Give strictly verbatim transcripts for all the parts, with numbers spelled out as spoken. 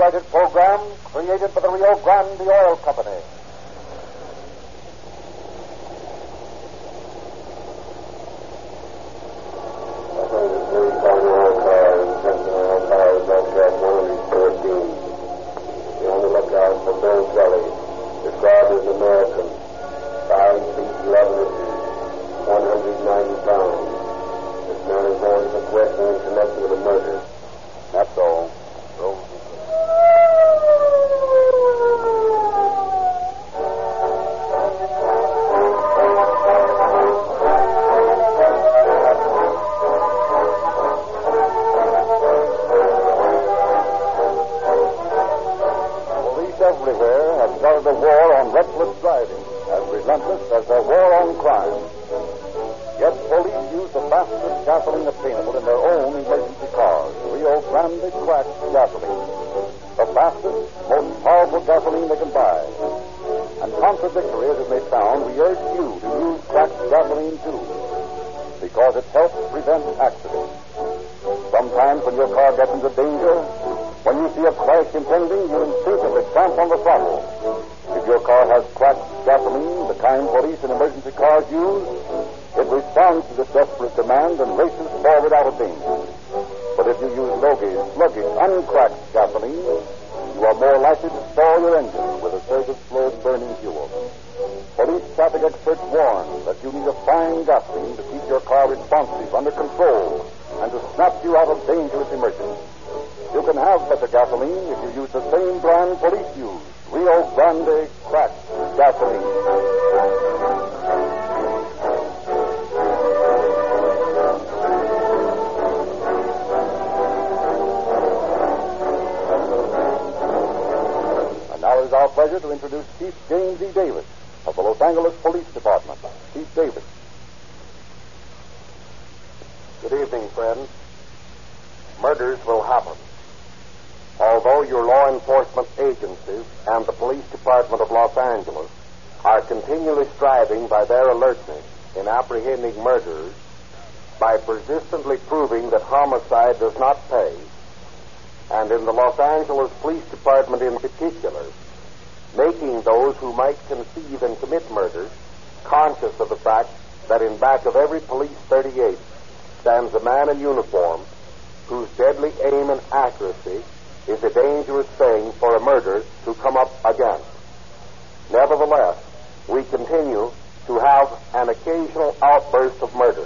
copyrighted program created by the Rio Grande Oil Company. To introduce Chief James E. Davis of the Los Angeles Police Department. Chief Davis. Good evening, friends. Murders will happen. Although your law enforcement agencies and the Police Department of Los Angeles are continually striving by their alertness in apprehending murderers by persistently proving that homicide does not pay, and in the Los Angeles Police Department in particular, making those who might conceive and commit murders conscious of the fact that in back of every police thirty-eight stands a man in uniform whose deadly aim and accuracy is a dangerous thing for a murder to come up against. Nevertheless, we continue to have an occasional outburst of murder.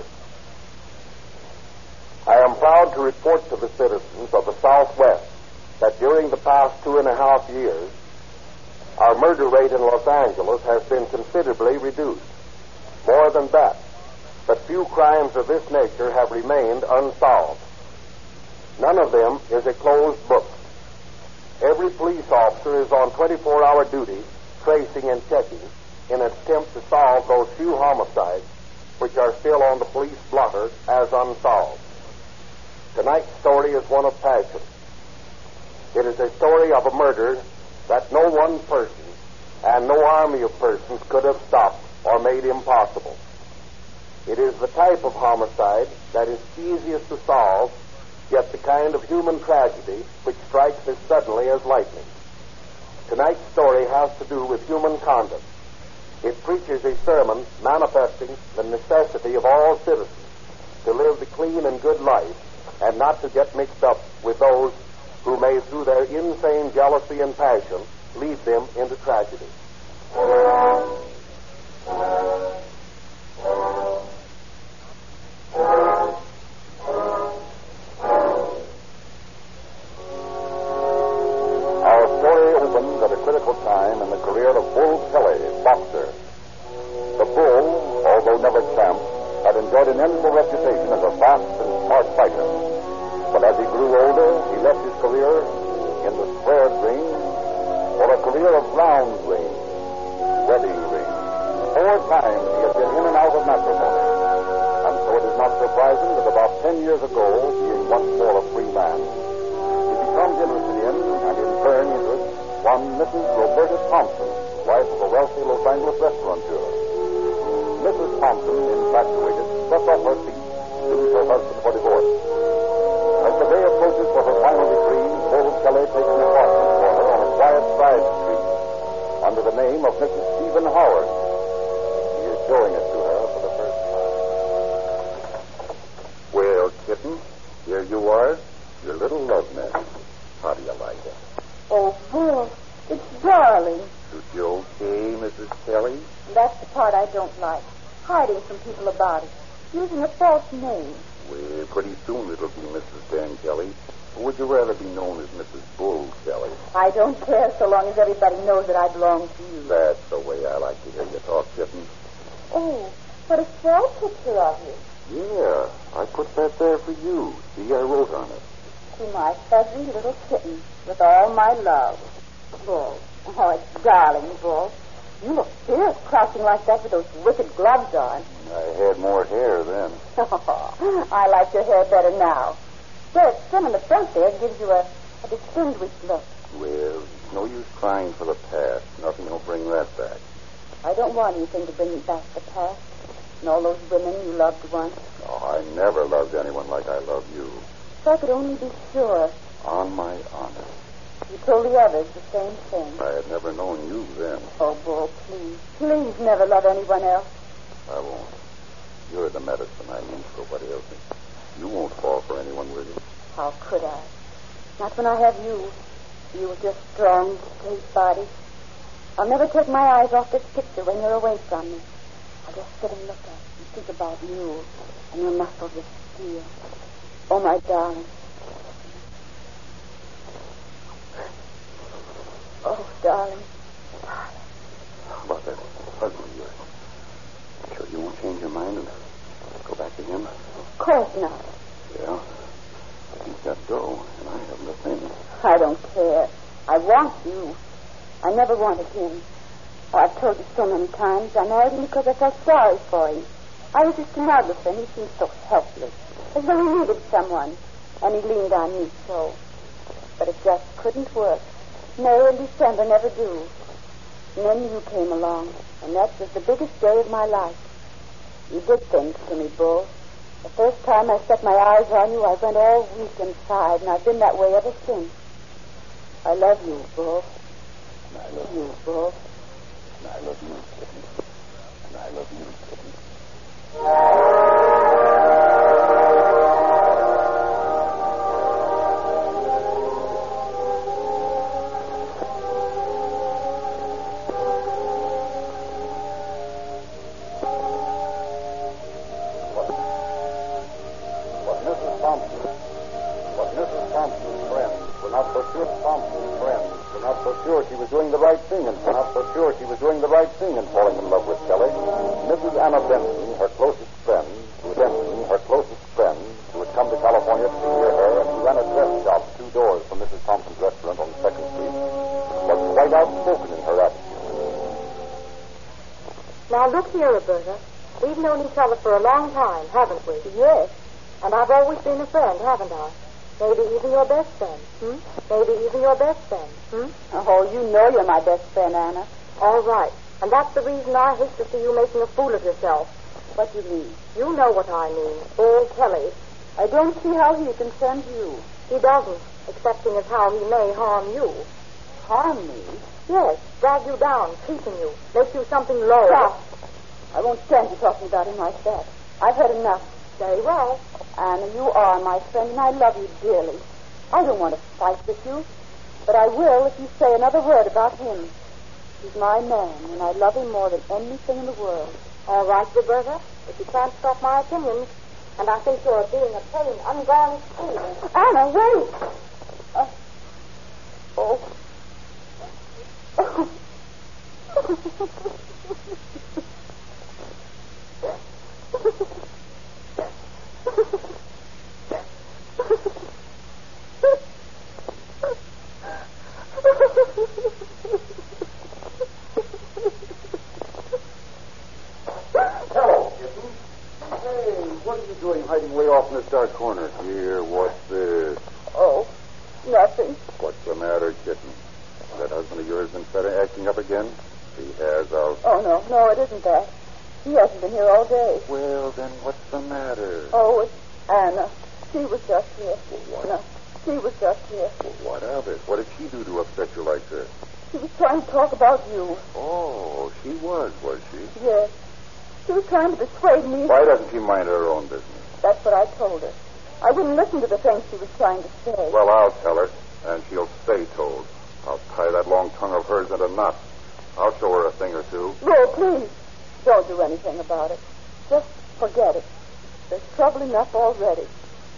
I am proud to report to the citizens of the Southwest that during the past two and a half years, our murder rate in Los Angeles has been considerably reduced. More than that, but few crimes of this nature have remained unsolved. None of them is a closed book. Every police officer is on twenty-four hour duty, tracing and checking in an attempt to solve those few homicides which are still on the police blotter as unsolved. Tonight's story is one of passion. It is a story of a murder that no one person and no army of persons could have stopped or made impossible. It is the type of homicide that is easiest to solve, yet the kind of human tragedy which strikes as suddenly as lightning. Tonight's story has to do with human conduct. It preaches a sermon manifesting the necessity of all citizens to live the clean and good life and not to get mixed up with those who may, through their insane jealousy and passion, lead them into tragedy. Our story opens at a critical time in the career of Bull Kelly, boxer. The Bull, although never champ, had enjoyed an enviable reputation as a fast and smart fighter. But as he grew older, he left his career in the squared ring for a career of round ring, wedding ring. Four times he has been in and out of matrimony. And so it is not surprising that about ten years ago, being once more a free man, he becomes interested in, and in turn interests, one Missus Roberta Thompson, wife of a wealthy Los Angeles restaurateur. Missus Thompson, infatuated, sets off her feet, sues her husband for divorce. As the day approaches for her final decree, Bull Kelly takes an apartment name of Missus Stephen Howard. He is showing it to her for the first time. Well, kitten, here you are, your little love nest. How do you like it? Oh, Bill, it's darling. Is you okay, Missus Kelly? That's the part I don't like. Hiding from people about it. Using a false name. Well, pretty soon it'll be Missus Dan Kelly. Or would you rather be known as Missus Bull Kelly? I don't care so long as everybody knows that I belong to you. That's the way I like to hear you talk, kitten. Oh, what a swell picture of you. Yeah, I put that there for you. See, I wrote on it. To my fuzzy little kitten, with all my love. Bull. Oh, it's darling, Bull. You look fierce crouching like that with those wicked gloves on. I had more hair then. I like your hair better now. Where it's trim in the front there gives you a, a distinguished look. Well, it's no use crying for the past. Nothing will bring that back. I don't want anything to bring back the past. And all those women you loved once. Oh, I never loved anyone like I love you. If I could only be sure. On my honor. You told the others the same thing. I had never known you then. Oh, Bull, please. Please never love anyone else. I won't. You're the medicine I need for what ails me. You won't fall for anyone, will you? How could I? Not when I have you. You with your strong, straight body. I'll never take my eyes off this picture when you're away from me. I'll just sit and look at it and think about you and your muscles of steel. Oh, my darling. Oh, darling. How about that husband of yours? Sure you won't change your mind and go back to him? Of course not. Yeah. He's got dough, and I haven't a thing. I don't care. I want you. I never wanted him. Oh, I've told you so many times. I married him because I felt sorry for him. I was his stenographer, and he seemed so helpless. As though he needed someone. And he leaned on me so. But it just couldn't work. May and December never do. And then you came along, and that was the biggest day of my life. You did things to me, Bull. The first time I set my eyes on you, I went all weak inside, and I've been that way ever since. I love you, Bull. And I love you, Bull. And I love you, kitten. And I love you, kitten. Now, look here, Roberta. We've known each other for a long time, haven't we? Yes. And I've always been a friend, haven't I? Maybe even your best friend. Hmm? Maybe even your best friend. Hmm? Oh, you know you're my best friend, Anna. All right. And that's the reason I hate to see you making a fool of yourself. What do you mean? You know what I mean. Bull Kelly. I don't see how he concerns you. He doesn't, excepting as how he may harm you. Harm me? Yes, drag you down, cheapen you, make you something low. Stop. I won't stand you talking about him like that. I've heard enough. Very well. Anna, you are my friend, and I love you dearly. I don't want to fight with you, but I will if you say another word about him. He's my man, and I love him more than anything in the world. All right, Roberta, if you can't stop my opinions, and I think you're being a plain, ungarnished fool. Anna, wait! Uh, oh. Hello, kitten. Hey, what are you doing hiding way off in this dark corner? Here, what's this? Oh, nothing. What's the matter, kitten? That husband of yours been started acting up again? He has of... Oh, no, no, it isn't that. He hasn't been here all day. Well, then what's the matter? Oh, it's Anna. She was just here. Well, what? No, she was just here. Well, what of it? What did she do to upset you like this? She was trying to talk about you. Oh, she was, was she? Yes. She was trying to persuade me. Why doesn't she mind her own business? That's what I told her. I wouldn't listen to the things she was trying to say. Well, I'll tell her, and she'll stay told. I'll tie that long tongue of hers into knots. I'll show her a thing or two. No, please. Don't do anything about it. Just forget it. There's trouble enough already.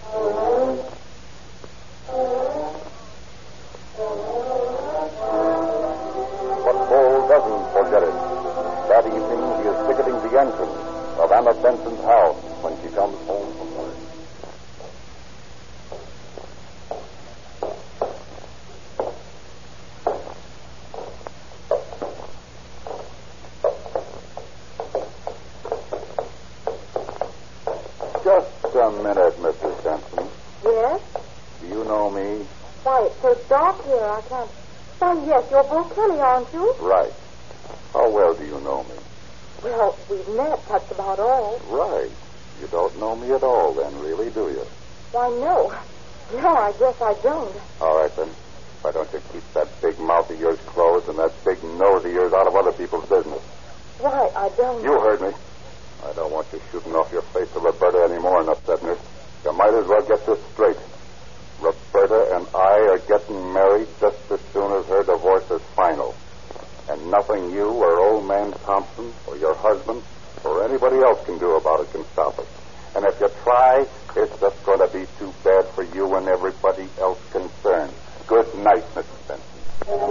But Bull doesn't forget it. That evening, he is ticketing the entrance of Anna Benson's house when she comes home from work. Just a minute, Missus Benson. Yes? Do you know me? Why, it's so dark here, I can't... Why, yes, you're Bull Kelly, aren't you? Right. How well do you know me? Well, we've met, that's about all. Right. You don't know me at all, then, really, do you? Why, no. No, I guess I don't. All right, then. Why don't you keep that big mouth of yours closed and that big nose of yours out of other people's business? Why, I don't... You heard me. I don't want you shooting off your face to Roberta anymore, enough said, miss. You might as well get this straight. Roberta and I are getting married just as soon as her divorce is final. And nothing you or old man Thompson or your husband or anybody else can do about it can stop us. And if you try, it's just going to be too bad for you and everybody else concerned. Good night, Missus Benson.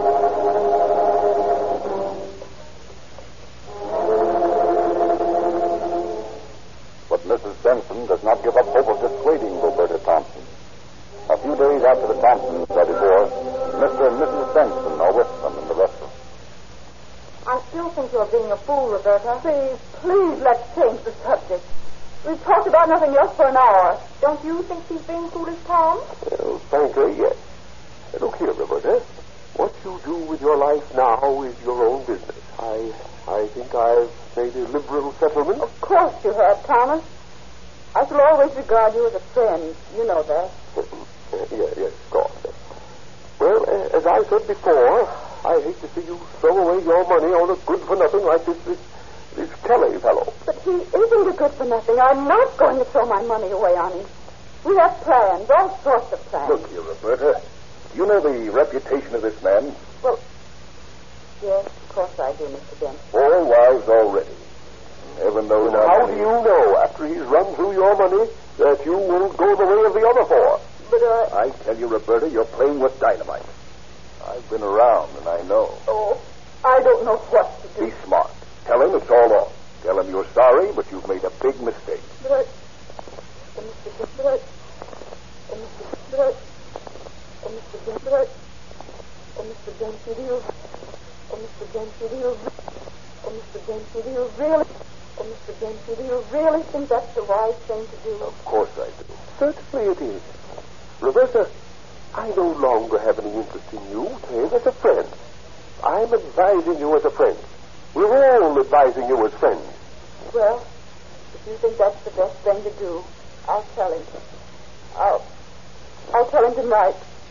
But Missus Benson does not give up hope of dissuading Roberta Thompson. A few days after the Thompsons are divorced, Mister and Missus Benson are with them in the restaurant. I still think you're being a fool, Roberta. Please, please, let's change the subject. We've talked about nothing else for an hour. Don't you think she's being foolish, Tom? Well, frankly, yes. Look here, Roberta. What you do with your life now is your own business. I I think I've made a liberal settlement. Of course you have, Thomas. I shall always regard you as a friend. You know that. Uh, yes, yes, of course. Well, uh, as I said before, I hate to see you throw away your money on a good-for-nothing like this, this, this Kelly fellow. But he isn't a good-for-nothing. I'm not going to throw my money away on him. We have plans, all sorts of plans. Look here, Roberta. You know the reputation of this man? Well, yes, of course I do, Mister Dent. Four wives already. Heaven knows Well, how how do you know, after he's run through your money, that you will go the way of the other four? But, uh... I tell you, Roberta, you're playing with dynamite. I've been around, and I know. Oh, I don't know what to do. Be smart. Tell him it's all off. Tell him you're sorry, but you've made a big mistake. But I... Oh, Mister Dent, but I... Oh, Mister But I... Oh, Mister Dent, but I... Oh, Mister Dempsey, do you... Oh, Mister Dempsey, do you... Oh, Mister Dempsey, do you really... Oh, Mister Dempsey, do you really think that's the wise thing to do? Of course I do. Certainly it is. Roberta, I no longer have any interest in you, save as a friend. I'm advising you as a friend. We're all advising you as friends. Well, if you think that's the best thing to do, I'll tell him. I'll... I'll tell him tonight.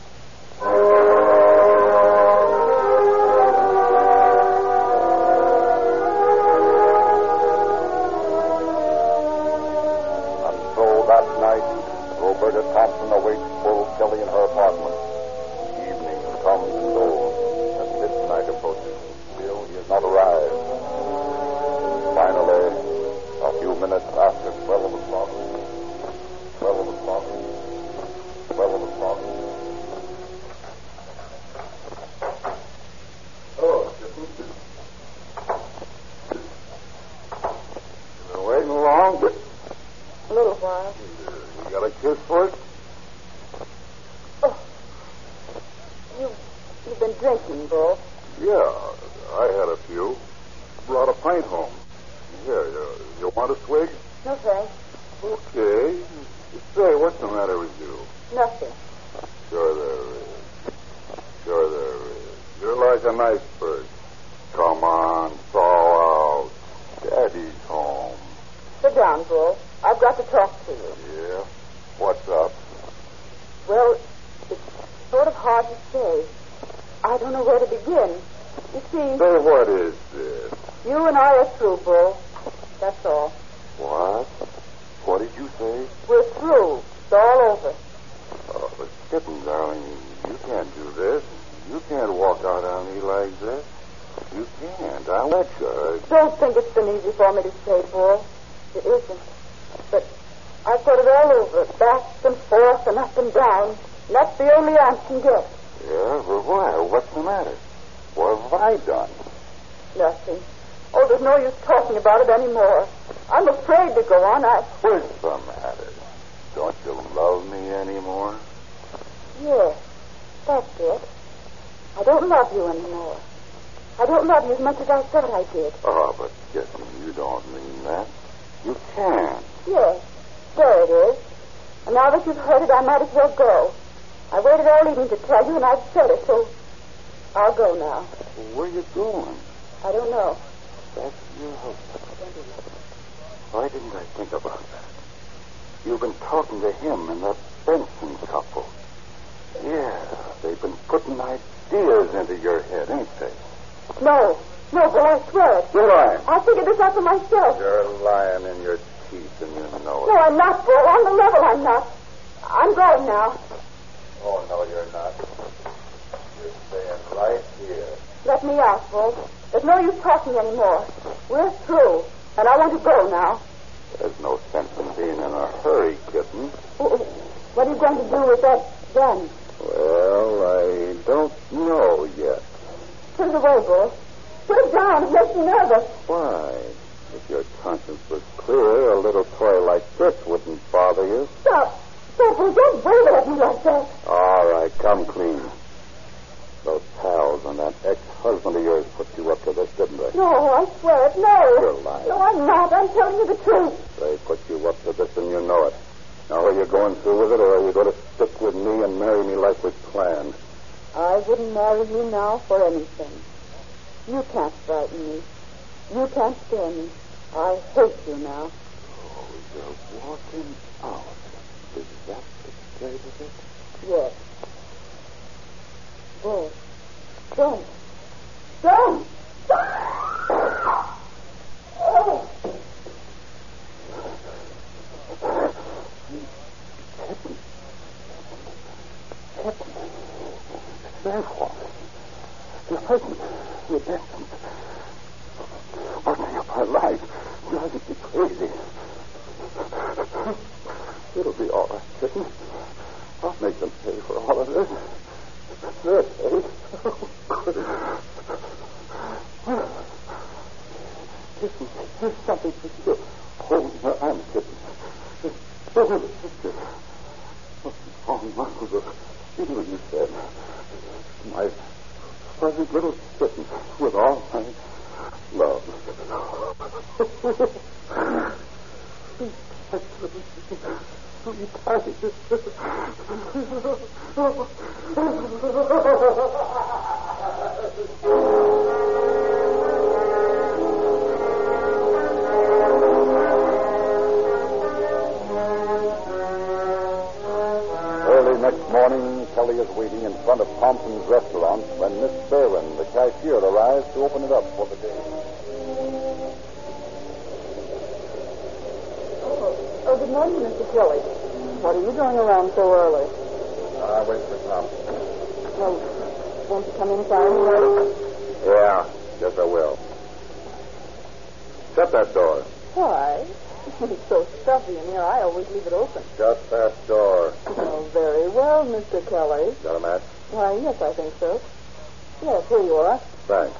That night, Roberta Thompson awaits Bull Kelly in her apartment. Evening comes and goes, and midnight approaches. Still, he has not arrived. Finally, a few minutes after twelve o'clock, twelve o'clock, twelve o'clock. Oh, you've been waiting long, but... A little while. You got a kiss for it? Oh. You, you've been drinking, Bull. Yeah, I had a few. Brought a pint home. Here, you, you want a swig? No, thanks. Okay. Say, what's the matter with you? Nothing. Sure there is. Sure there is. You're like an iceberg. Come on, thaw out. Daddy's home. Sit down, Bull. I've got to talk to you. Yeah? What's up? Well, it's sort of hard to say. I don't know where to begin. You see, Say, what is this? you and I are through, Bull. That's all. What? What did you say? We're through. It's all over. Oh, but Kitten, darling, you can't do this. You can't walk out on me like this. You can't. I'll let you. Don't think it's been easy for me to say, Bull. It isn't. But I've got it all over, back and forth and up and down. And that's the only aunt can get. Yeah, but why? What's the matter? What have I done? Nothing. Oh, there's no use talking about it anymore. I'm afraid to go on. I... What's the matter? Don't you love me anymore? Yes, that's it. I don't love you anymore. I don't love you as much as I thought I did. Oh, but Kitten, you don't mean that. You can't. Yes, there it is. And now that you've heard it, I might as well go. I waited all evening to tell you, and I've said it, so I'll go now. Where are you going? I don't know. That's your husband. Why didn't I think about that? You've been talking to him and that Benson couple. Yeah, they've been putting ideas into your head, ain't they? No. No, but I swear it. You're lying. I figured this out for myself. You're lying in your teeth, and you know it. No, I'm not, Bull. On the level, I'm not. I'm going now. Oh, no, you're not. You're staying right here. Let me out, Bull. There's no use talking anymore. We're through, and I want to go now. There's no sense in being in a hurry, Kitten. What are you going to do with that gun? Well, I don't know yet. Put it away, Bull. Put it down. It makes me nervous. Why? If your conscience was clear, a little toy like this wouldn't bother you. Stop. Stop, Bull. Don't bother at me like that. All right, come clean. Those pals and that ex-husband of yours put you up to this, didn't they? No, I swear it. No. You're lying. No, I'm not. I'm telling you the truth. They put you up to this and you know it. Now, are you going through with it, or are you going to stick with me and marry me like we planned? I wouldn't marry you now for anything. You can't frighten me. You can't scare me. I hate you now. Oh, you're walking out. Is that the state of it? Yes. Bull. Don't. Don't! Oh! There's one. Your husband, your Benson. Working up our lives, driving me crazy. It'll be all right, Kitten. I'll make them pay for all of this. They're paid. Kitten, there's something for you. Hold my arm, Kitten. Oh, Marco, you know you said. My fuzzy little kitten with all my love. Early next morning, Kelly is waiting in front of Thompson's restaurant when Miss Barron, the cashier, arrives to open it up for the day. Oh, oh good morning, Mister Kelly. What are you doing around so early? I wait for Thompson. Well, won't you come inside anyway? Yeah, yes I will. Shut that door. Why? It's so stuffy in here, I always leave it open. Shut that door. Oh, very well, Mister Kelly. Got a match? Why, yes, I think so. Yes, here you are. Thanks.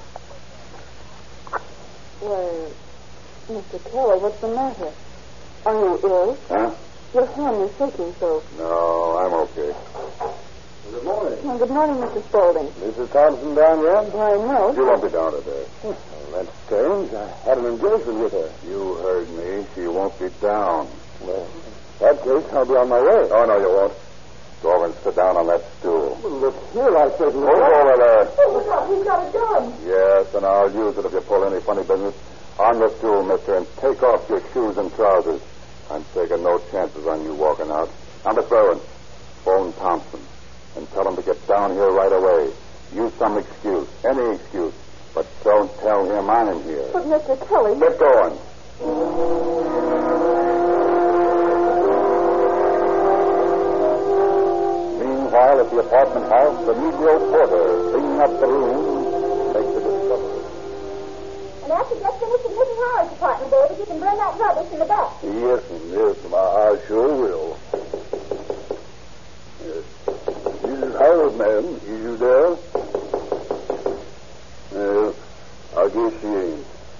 Why, Mister Kelly, what's the matter? Are you ill? Huh? Your hand is shaking so. No, I'm okay. Good morning. Well, good morning, Mister Spaulding. Missus Thompson down yet? Why, no. She won't be down today. Well, that's strange. I had an engagement with her. You heard me. She won't be down. Well, in that case, I'll be on my way. Oh, no, you won't. Go over and sit down on that stool. Well, look here, I said... Move over there. Oh, look out, he's got a gun. Yes, and I'll use it if you pull any funny business. On the stool, mister, and take off your shoes and trousers. I'm taking no chances on you walking out. Now, Miss Barron, phone Thompson and tell him to get down here right away. Use some excuse, any excuse. But don't tell him I'm here. But, Mister Kelly... Get going. Meanwhile, at the apartment house, the Negro porter, cleaning up the room, makes a discovery. And after you just finished in Missus Howard's apartment, David, you can burn that rubbish in the back. Yes, yes, I, I sure will. Yes. Missus Howard, ma'am, is you there? Yes, I guess she ain't.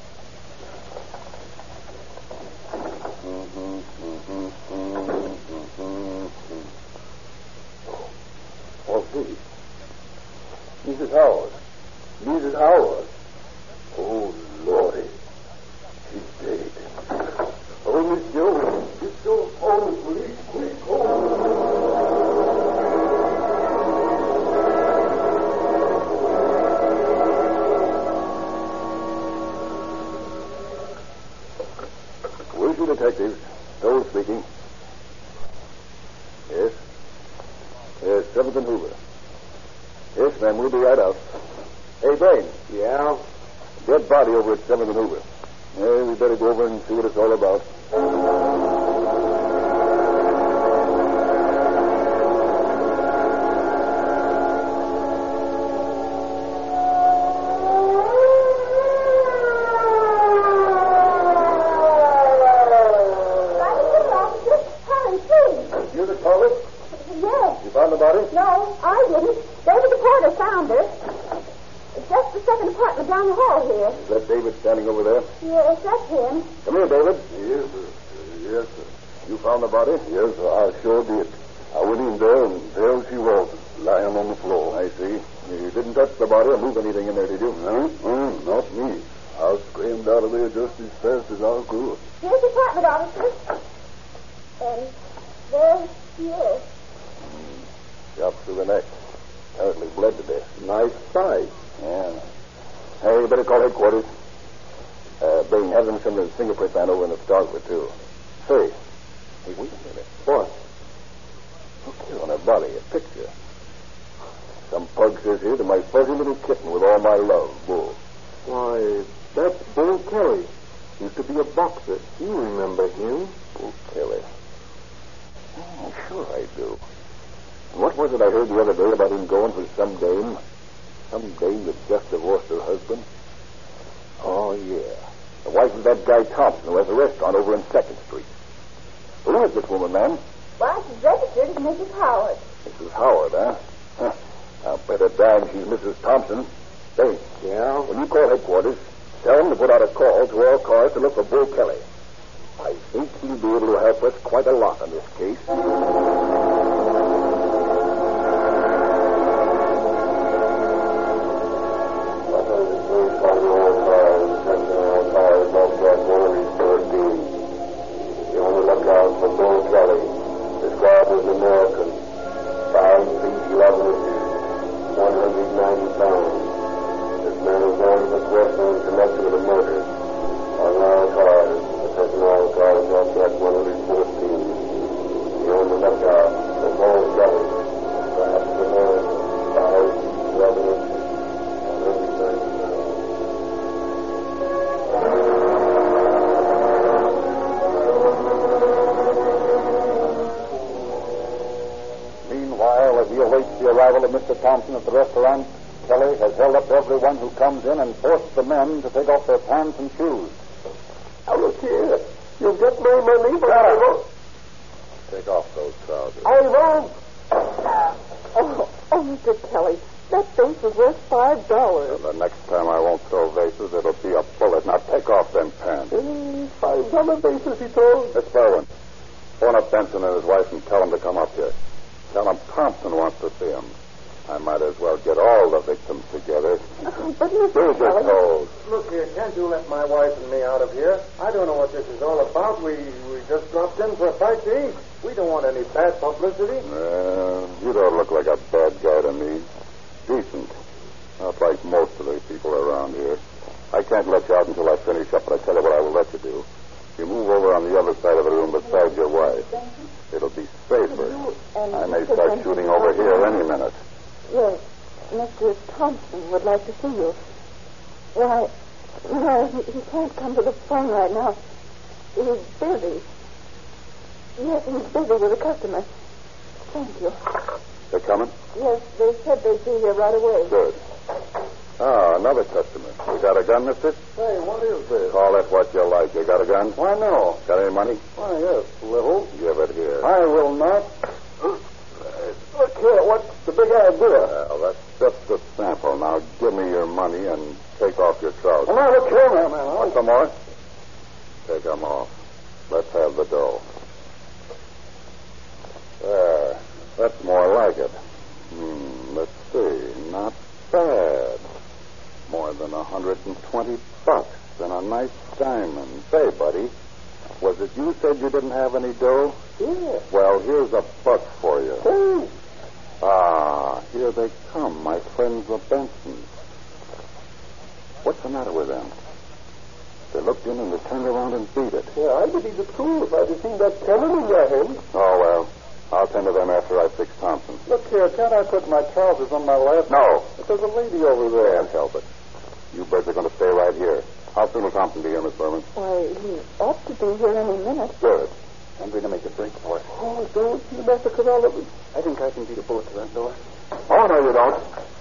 Mm-hmm, mm-hmm, mm-hmm, mm-hmm. Oh, please. Missus Howard. Missus Howard. Oh, Lordy. She's dead. Oh, Miss Jones. Miss Jones, call the police. Quick, call. Where's your detective? Those speaking. Yes? Yes, seventh and Hoover. Yes, ma'am, we'll be right out. Hey, Blaine. Yeah? Dead body over at seventh and Hoover. Yeah, we better go over and see what it's all about. You the caller? Yes. You found the body? No, I didn't. David the porter found her. It's just the second apartment down the hall here. Is that David standing over there? Yes, that's him. Come here, David. Yes, sir. Yes, sir. You found the body? Yes, sir. I sure did. I went in there, and there she was, lying on the floor. I see. You didn't touch the body or move anything in there, did you? Huh? Mm, not me. I screamed out of there just as fast as I could. Here's the apartment, officer. And there she is. Mm, shot through the neck. Apparently bled to death. Nice sight. Yeah. Hey, you better call headquarters. Uh, Bing, have them send the fingerprint man over in the photographer, too. Say, hey, wait a minute. What? Look here on her body, a picture. Some pug says here to my fuzzy little kitten with all my love, Bull. Why, that's Bull Kelly. Used to be a boxer. You remember him? Bull Kelly. Oh, sure I do. And what was it I heard the other day about him going for some dame? Some dame that just divorced her husband? Oh, yeah. The wife of that guy Thompson who has a restaurant over in second Street. Who is this woman, ma'am? Why, she's registered as Missus Howard. Missus Howard, huh? Huh. I'll bet a dime she's Missus Thompson. Say, Yeah? when you call headquarters, tell them to put out a call to all cars to look for Bull Kelly. I think he'll be able to help us quite a lot on this case. The only lookout for Bull Kelly, described as an American, five feet eleven inches, one hundred ninety pounds. This man is known for questioning in connection with a murder. On all cars, attention all cars, Northwest one hundred fourteen. The only lookout for Bull Kelly, perhaps the man, five feet eleven inches, one hundred ninety pounds. Meanwhile, as he awaits the arrival of Mister Thompson at the restaurant, Kelly has held up everyone who comes in and forced the men to take off their pants and shoes. Now look here. You'll get my money, but I won't. Take off those trousers. I won't. Oh, oh, Mister Kelly, that vase was worth five dollars. The next time I won't throw vases, it'll be a bullet. Now take off them pants. Mm, five dollar vases, he told. Miss Berwin, phone up Benson and his wife and tell them to come up here. Tell him Thompson wants to see him. I might as well get all the victims together. Oh, but Mister Here's your Kelly... toes. Look here, can't you let my wife and me out of here? I don't know what this is all about. We we just dropped in for a bite to eat. We don't want any bad publicity. Uh, you don't look like a bad guy to me. Decent. Not like most of the people around here. I can't let you out until I finish up, but I tell you what I will let you do. You move over on the other side of the room beside your wife. It'll be safer. I may start shooting over here any minute. Yes, Mister Thompson would like to see you. Why, no, he, he can't come to the phone right now. He's busy. Yes, he's busy with a customer. Thank you. They're coming? Yes, they said they'd be here right away. Good. Ah, another customer. You got a gun, mister? Hey, what is this? Call it what you like. You got a gun? Why, no. Got any money? Why, yes, little. Give it here. I will not. Look here, what's the big idea? Well, that's just a sample. Now, give me your money and take off your trousers. Well, now, look here, man. man. Want some more? Take them off. Let's have the dough. There. That's more like it. Hmm, let's see. Not bad. More than a hundred and twenty bucks and a nice diamond. Say, buddy, was it you said you didn't have any dough? Yeah. Well, here's a buck for you. Hey. Ah, here they come, my friends the Bensons. What's the matter with them? They looked in and they turned around and beat it. Yeah, I'd be the fool if I'd have seen that coming in your hand. Oh, well, I'll tend to them after I fix Thompson. Look here, can't I put my trousers on my lap? No. But there's a lady over there. Can't help it. You birds are going to stay right here. How soon will Thompson be here, Miss Berman? Why, he ought to be here any minute. Good. I'm going to make a break for it. Oh, don't you mess with all of it. I think I can beat a bullet to that door. Oh, no, you don't.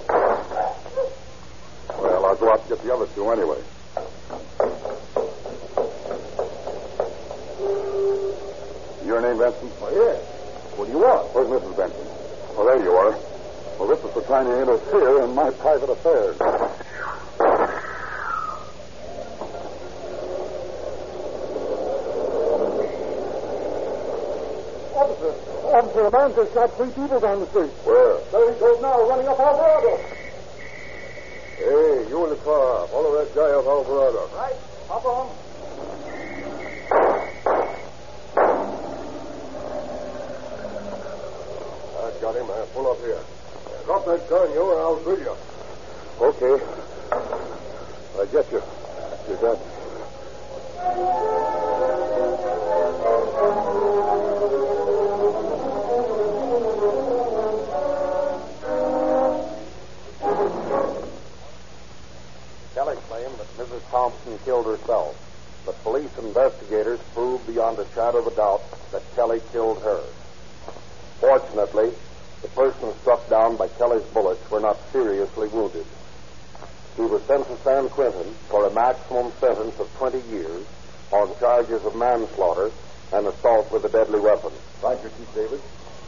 Well, I'll go out and get the other two anyway. Your name, Benson? Oh, yeah. What do you want? Where's Missus Benson? Oh, there you are. Well, this is for trying to interfere in my private affairs. Officer, officer, a man just shot three people down the street. Where? There he goes now, running up Alvarado. Hey, you in the car. Follow that guy up Alvarado. Right, hop on. I got him. Uh, pull up here. Yeah, drop that gun, you, or I'll shoot you. Okay. I get you. You got me. Kelly claimed that Missus Thompson killed herself, but police investigators proved beyond a shadow of a doubt that Kelly killed her. Fortunately, the person struck down by Kelly's bullets were not seriously wounded. He was sent to San Quentin for a maximum sentence of twenty years on charges of manslaughter and assault with a deadly weapon. Thank you, Chief Davis.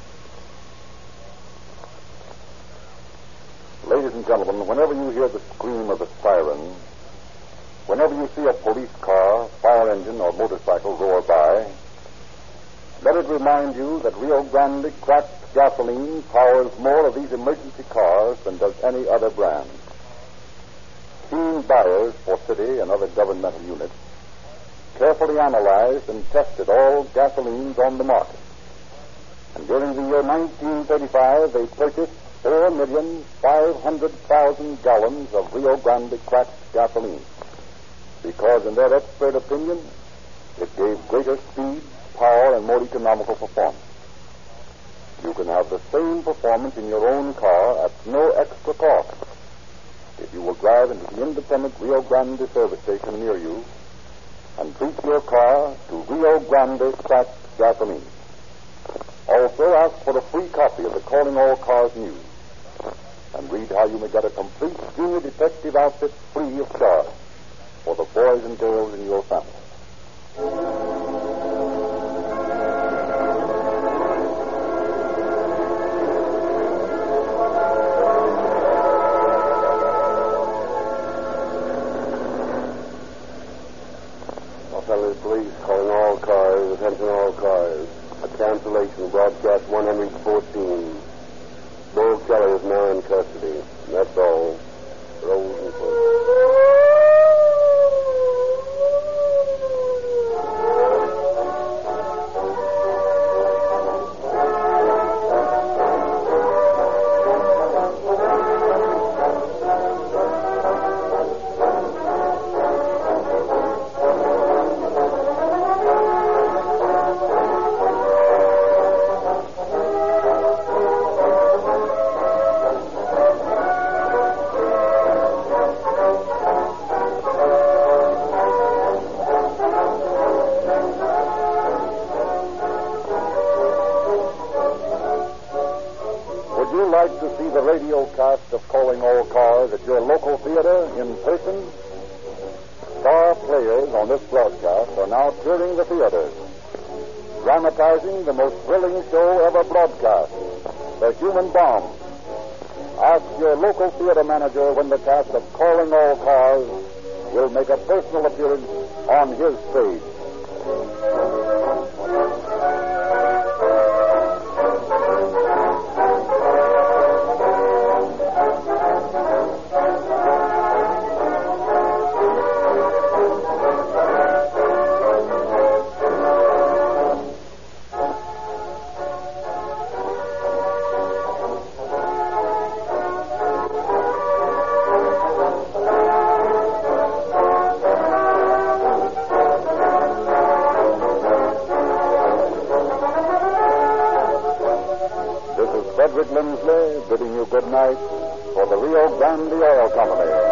Ladies and gentlemen, whenever you hear the scream of the siren, whenever you see a police car, fire engine, or motorcycle roar by, let it remind you that Rio Grande cracked gasoline powers more of these emergency cars than does any other brand. Keen buyers for city and other governmental units carefully analyzed and tested all gasolines on the market. And during the year nineteen thirty-five, they purchased four million five hundred thousand gallons of Rio Grande cracked gasoline, because in their expert opinion, it gave greater speed, power, and more economical performance. You can have the same performance in your own car at no extra cost if you will drive into the independent Rio Grande service station near you and treat your car to Rio Grande cracked gasoline. Also, ask for a free copy of the Calling All Cars News and read how you may get a complete junior detective outfit free of charge for the boys and girls in your family. Los Angeles Police calling all cars, attention all cars. A cancellation broadcast one hundred fourteen. Bill Kelly is now in custody. That's all. Rolls and close. see the radio cast of Calling All Cars at your local theater in person? Star players on this broadcast are now touring the theaters, dramatizing the most thrilling show ever broadcast, The Human Bomb. Ask your local theater manager when the cast of Calling All Cars will make a personal appearance on his stage. Frederick Lindsley bidding you good night for the Rio Grande Oil Company.